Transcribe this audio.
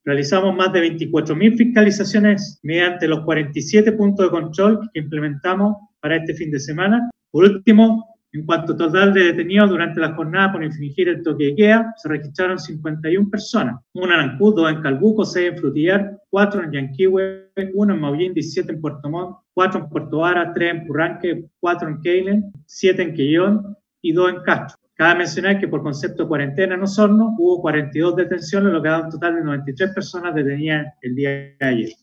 Realizamos más de 24.000 fiscalizaciones mediante los 47 puntos de control que implementamos para este fin de semana. Por último, en cuanto a total de detenidos durante la jornada por infringir el toque de queda, se registraron 51 personas. 1 en Ancud, 2 en Calbuco, 6 en Frutillar, 4 en Yanquihue, 1 en Maullín, 17 en Puerto Montt, 4 en Puerto Vara, 3 en Purranque, 4 en Keilen, 7 en Quillón y 2 en Castro. Cabe mencionar que por concepto de cuarentena en Osorno hubo 42 detenciones, lo que da un total de 93 personas detenidas el día de ayer.